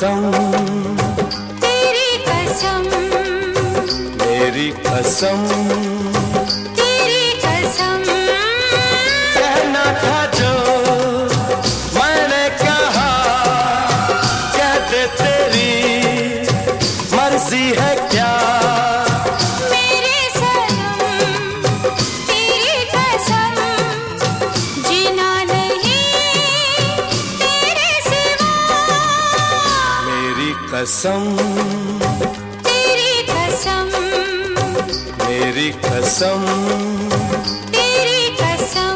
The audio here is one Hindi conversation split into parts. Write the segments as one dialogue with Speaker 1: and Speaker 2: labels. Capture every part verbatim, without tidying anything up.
Speaker 1: कसम,
Speaker 2: तेरी कसम,
Speaker 1: मेरी कसम,
Speaker 2: तेरी कसम।
Speaker 1: कहना था जो मैंने कहा, कह दे तेरी मर्जी है क्या।
Speaker 2: मेरे सनम, तेरी कसम, जीना नहीं तेरे सिवा।
Speaker 1: मेरी कसम,
Speaker 2: तेरी कसम,
Speaker 1: मेरी कसम,
Speaker 2: तेरी कसम।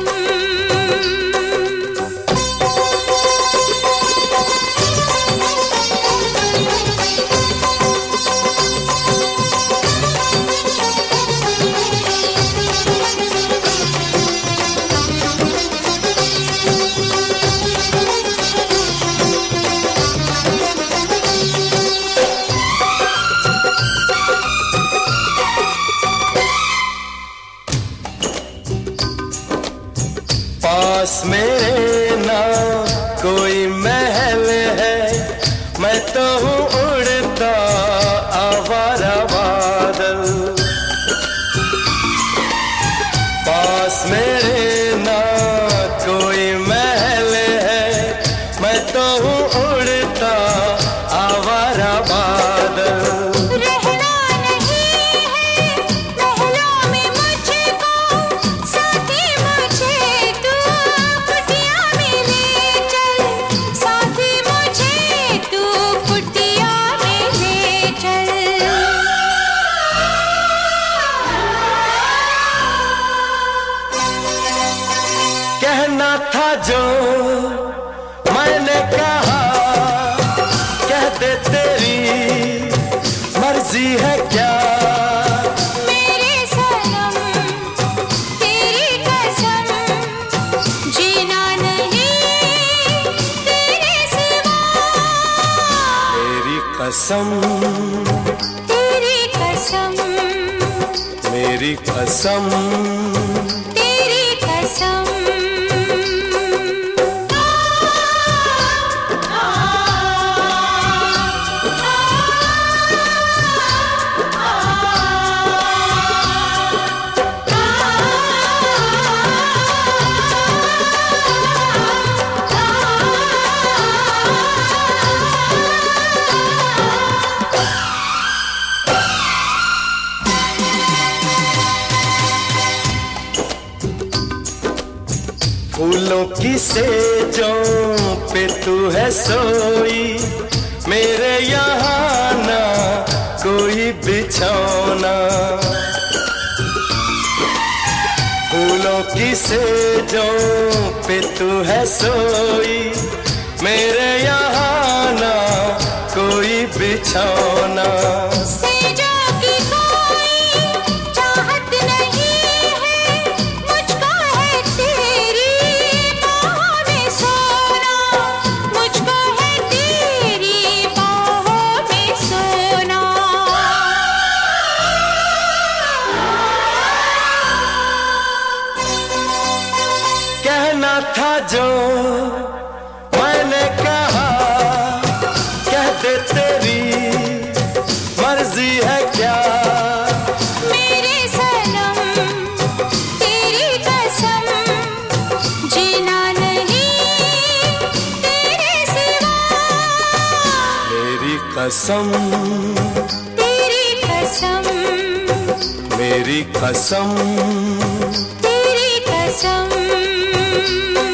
Speaker 1: पास मेरे ना कोई महल है, मैं तो हूँ उड़ता आवारा बादल। पास मेरे ना कोई महल है, मैं तो हूँ उड़ता आवारा बादल।
Speaker 2: रहना नहीं है महलों में मुझको, साथी मुझे तू कुटिया में ले चल। साथी मुझे तू कुटिया में ले चल।
Speaker 1: कहना था जो मैंने कहा, कह दे तेरी मर्जी है क्या।
Speaker 2: मेरे सनम, तेरी कसम, जीना नहीं तेरे सिवा।
Speaker 1: मेरी कसम,
Speaker 2: तेरी कसम,
Speaker 1: मेरी कसम,
Speaker 2: तेरी कसम।
Speaker 1: फूलों की सेजों पे तू है सोई, मेरे यहाँ ना कोई बिछौना। फूलों की सेजों पे तू है सोई, मेरे यहाँ ना कोई बिछौना।
Speaker 2: सेजों की कोई चाहत नहीं है, मुझको है तेरी बाहों में सोना। मुझको है तेरी बाहों में सोना।
Speaker 1: कहना था जो मैंने कहा, कह दे तेरी मर्जी है क्या।
Speaker 2: मेरे सनम, तेरी कसम, जीना नहीं तेरे सिवा।
Speaker 1: मेरी कसम,
Speaker 2: तेरी कसम,
Speaker 1: मेरी कसम,
Speaker 2: तेरी कसम।